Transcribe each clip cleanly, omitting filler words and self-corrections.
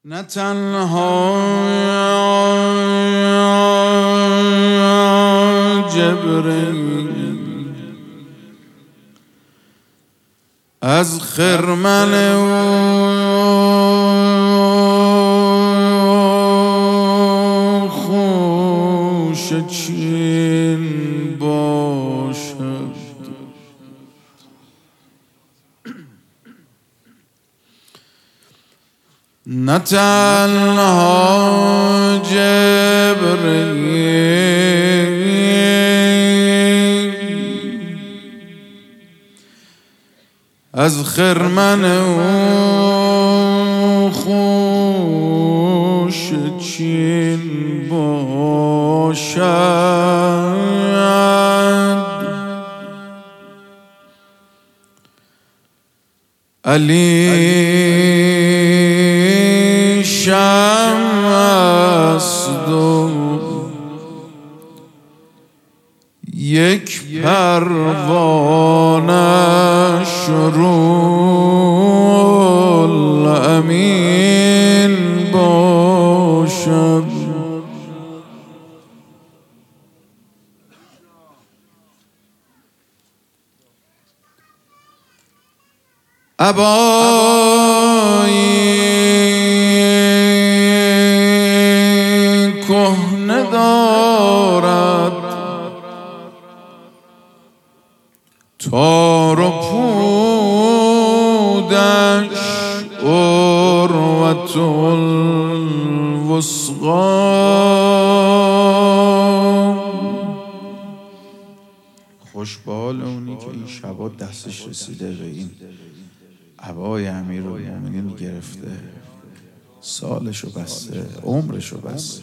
نه تنها جبرئیل از خرمن او خوشه چین باشد، نه تنها جبرئیل از خرمن او خوشه چین باشد، علی شمع است و یک پروانش روح الامین باشد. عبایی کهنه دارد تار و پودش عروة الوثقی. خوش به حال اونی که این شبا دستش رسیده به این عبای امیرالمومنین گرفته، سالشو بسته، عمرشو بسته.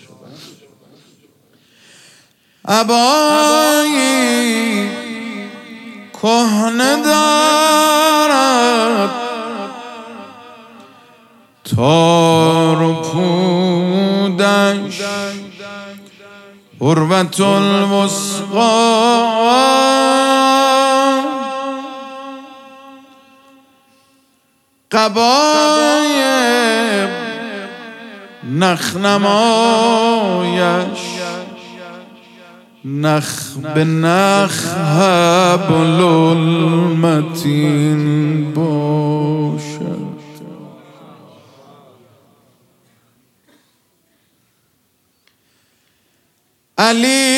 عبایی کهنه دارد تار و پودش عروة الوثقی. قبای نخنمایش نخ به نخ حبل المتین باشد. علی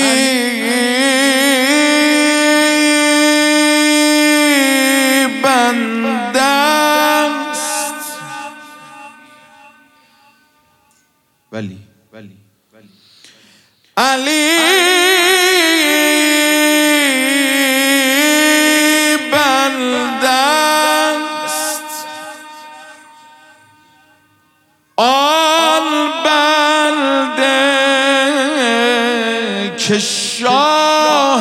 بنده است ولی علی بنده است آن بنده که شاه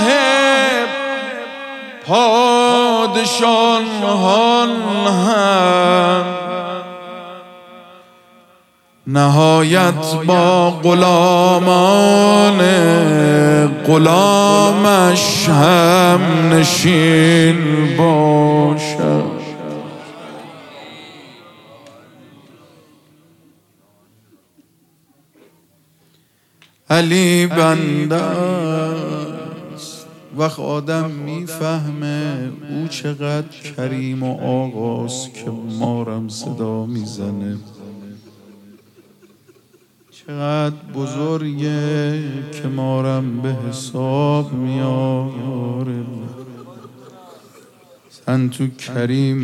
پادشاهان هم نهایت با غلامان غلامش هم نشین باشد. علی بنده است. وقت آدم میفهمه او چقدر کریم و آقاست که مارم صدا میزنه، چقدر بزرگه که مارم به حساب میاره. سن تو کریم